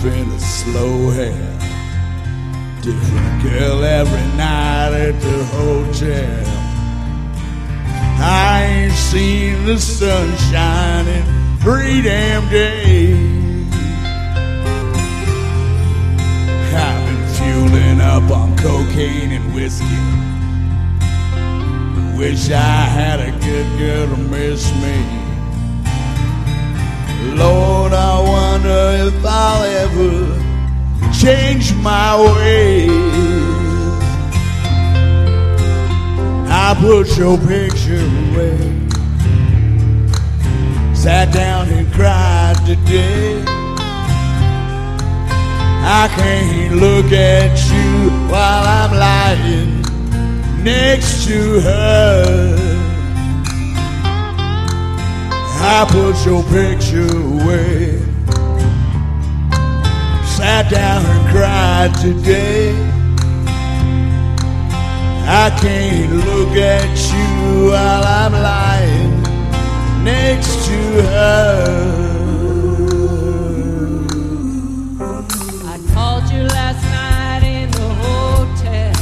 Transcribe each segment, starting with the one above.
in a slow hair. Different girl every night at the hotel. I ain't seen the sun shining 3 damn days. I've been fueling up on cocaine and whiskey. Wish I had a good girl to miss me. Lord, I wonder if I'll ever change my ways. I put your picture away, sat down and cried today. I can't look at you while I'm lying next to her. I put your picture away, sat down and cried today. I can't look at you while I'm lying next to her. I called you last night in the hotel.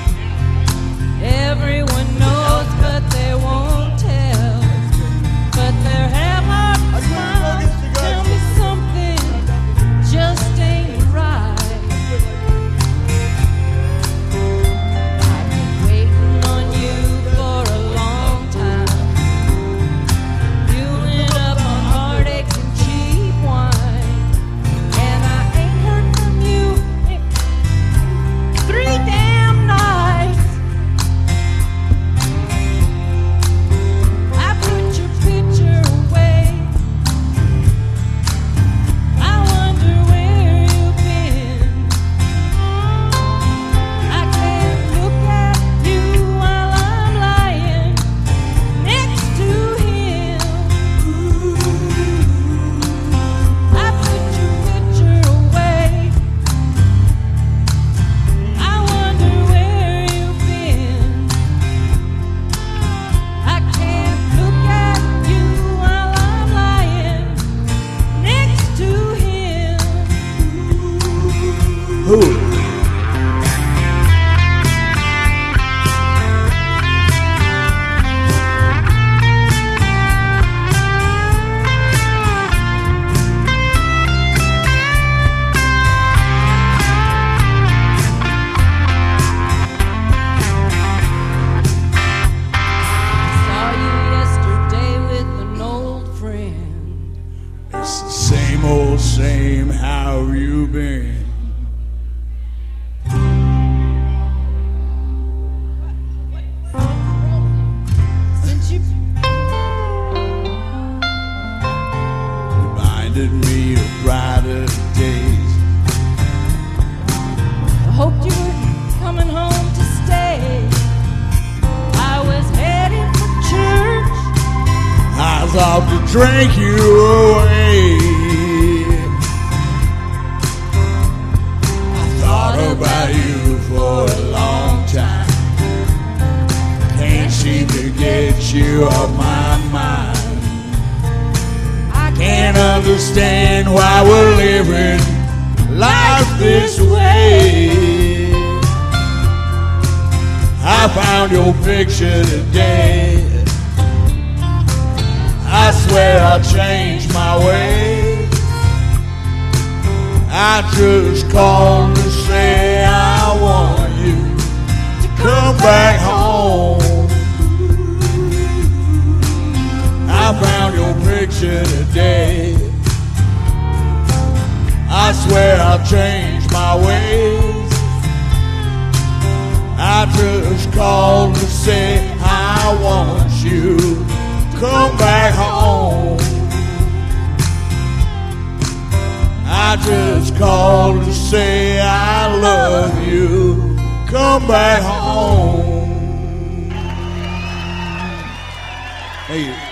Everyone knows, but they won't tell. But their hair heart smiles tell me something just ain't right. I've been waiting on you for a long time, fueling up on heartaches and cheap wine, and I ain't heard from you in 3 damn nights. I put your picture away. I wonder where you've been. I can't look at you while I'm lying next to him. I put your picture away. I wonder where you've been. I can't look at you while I'm lying next to him. Who? Saw you yesterday with an old friend. It's the same old same, how have you been? Since you Reminded me of brighter days. I hoped you were coming home to stay. I was headed for church. I was off to drink you away. I thought about you for a long time. Can't seem to get you off my mind. I can't understand why we're living life this way. I found your picture today. I swear I'll change my ways. I just called to say I want you to come back home. I found your picture today. I swear I'll change my ways. I just called to say I want you to come back home. I just called to say I love you. Come back home. Hey.